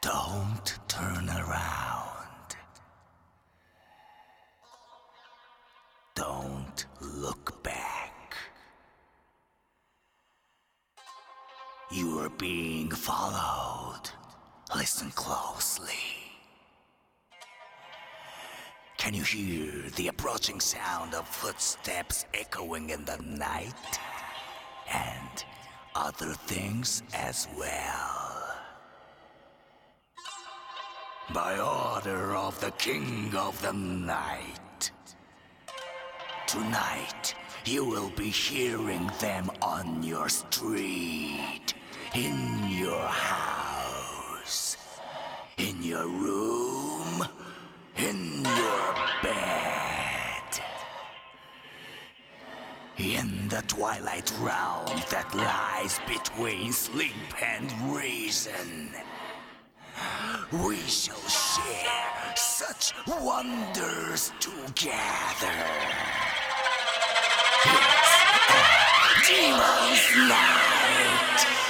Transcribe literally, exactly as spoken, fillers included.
Don't turn around. Don't look back. You are being followed. Listen closely. Can you hear the approaching sound of footsteps echoing in the night? And other things as well. By order of the King of the Night, tonight you will be hearing them on your street, in your house, in your room, in your bed. In the twilight realm that lies between sleep and reason, we shall share such wonders together. It's a Demon's Night.